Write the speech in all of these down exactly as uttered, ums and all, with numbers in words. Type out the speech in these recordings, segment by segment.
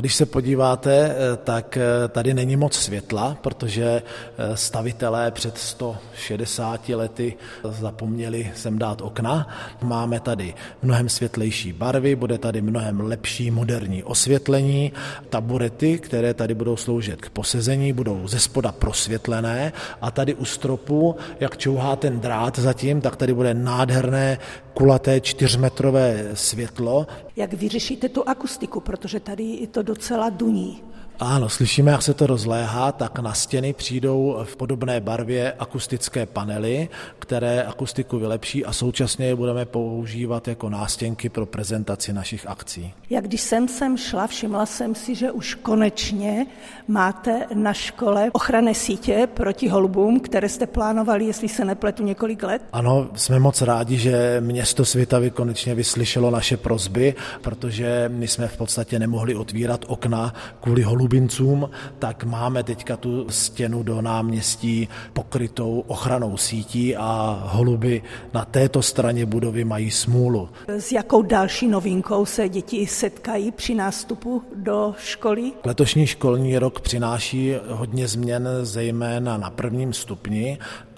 Když se podíváte, tak tady není moc světla, protože stavitelé před sto šedesáti lety zapomněli sem dát okna. Máme tady mnohem světlejší barvy, bude tady mnohem lepší moderní osvětlení. Taburety, které tady budou sloužit k posezení, budou ze spoda prosvětlené a tady u stropu, jak čouhá ten drát zatím, tak tady bude nádherné kulaté čtyřmetrové světlo. Jak vyřešíte tu akustiku, protože tady je to docela duní? Ano, slyšíme, jak se to rozléhá, tak na stěny přijdou v podobné barvě akustické panely, které akustiku vylepší a současně je budeme používat jako nástěnky pro prezentaci našich akcí. Jak když jsem sem šla, všimla jsem si, že už konečně máte na škole ochranné sítě proti holubům, které jste plánovali, jestli se nepletu, několik let. Ano, jsme moc rádi, že město Svitavy konečně vyslyšelo naše prosby, protože my jsme v podstatě nemohli otvírat okna kvůli holubincům, tak máme teďka tu stěnu do náměstí pokrytou ochrannou sítí a holuby na této straně budovy mají smůlu. S jakou další novinkou se děti setkají při nástupu do školy? Letošní školní rok přináší hodně změn, zejména na prvním stupni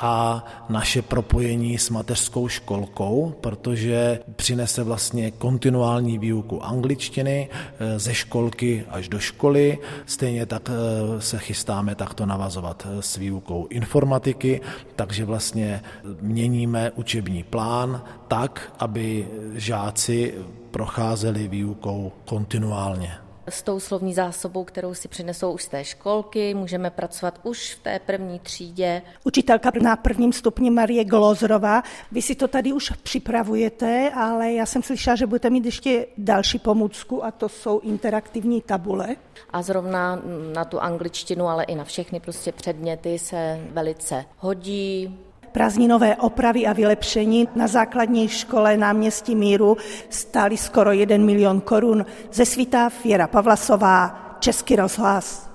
a naše propojení s mateřskou školkou, protože přinese vlastně kontinuální výuku angličtiny ze školky až do školy. Stejně tak se chystáme takto navazovat s výukou informatiky, takže vlastně měníme učební plán tak, aby žáci procházeli výukou kontinuálně. S tou slovní zásobou, kterou si přinesou už z té školky, můžeme pracovat už v té první třídě. Učitelka na prvním stupni Marie Glózrová, vy si to tady už připravujete, ale já jsem slyšela, že budete mít ještě další pomůcku a to jsou interaktivní tabule. A zrovna na tu angličtinu, ale i na všechny prostě předměty se velice hodí. Prázdninové opravy a vylepšení na základní škole Náměstí Míru stály skoro jeden milion korun. Ze Svitav Věra Pavlasová, Český rozhlas.